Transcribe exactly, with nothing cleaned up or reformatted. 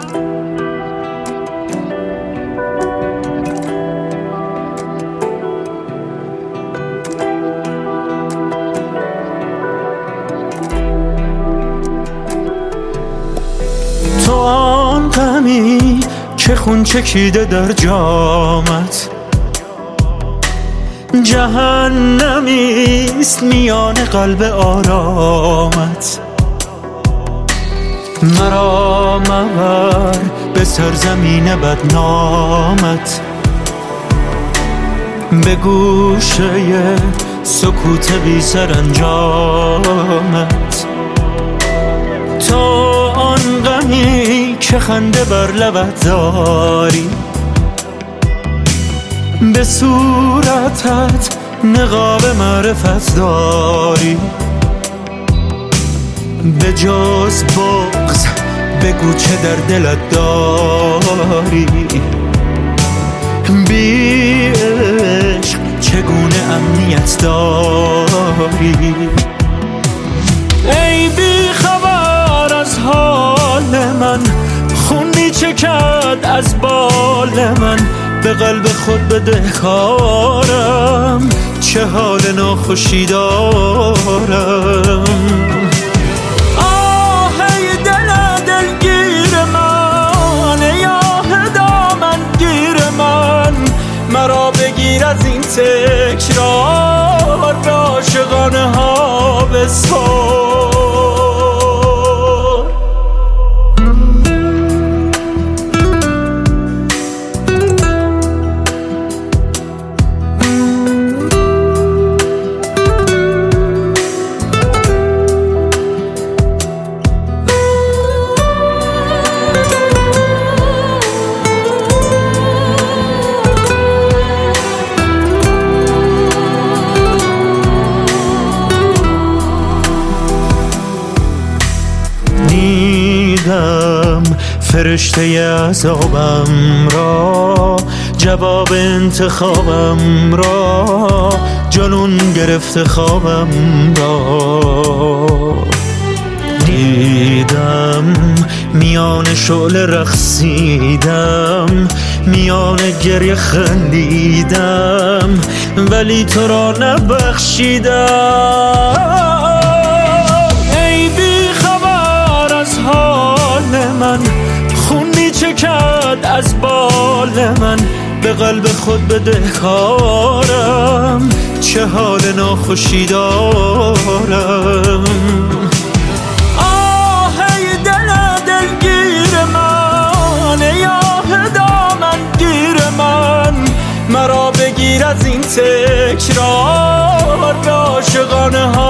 تو آن غمی که خون چکیده در جامت، جهنمیست میان قلب آرامت. مرا مبر به سرزمین بدنامت، به گوشه سکوت بی سرانجامت. تو آن غمی که خنده بر لبت داری، به صورتت نقاب معرفت داری. به جز بغض بگو چه در دلت داری، بی عشق چگونه امنیت داری. ای بی خبر از حال من، خون می چکد از بال من. به قلب خود بدهکارم، چه حال ناخوشی دارم. آه ای دل دلگیر من، ای آه دامن گیر من. مرا بگیر از این تکرار، به عاشقانه ها بسپار. فرشته عذابم را، جواب انتخابم را، جنون گرفته خوابم را. دیدم میان شعله رقصیدم، میان گریه خندیدم، ولی تو را نبخشیدم. ای بی خبر از حال من، خون می چکد از بال من. به قلب خود بدهکارم، چه حال ناخوشی دارم. آه ای دل دلگیر من، ای آه دامن گیر من. مرا بگیر از این تکرار، به عاشقانه ها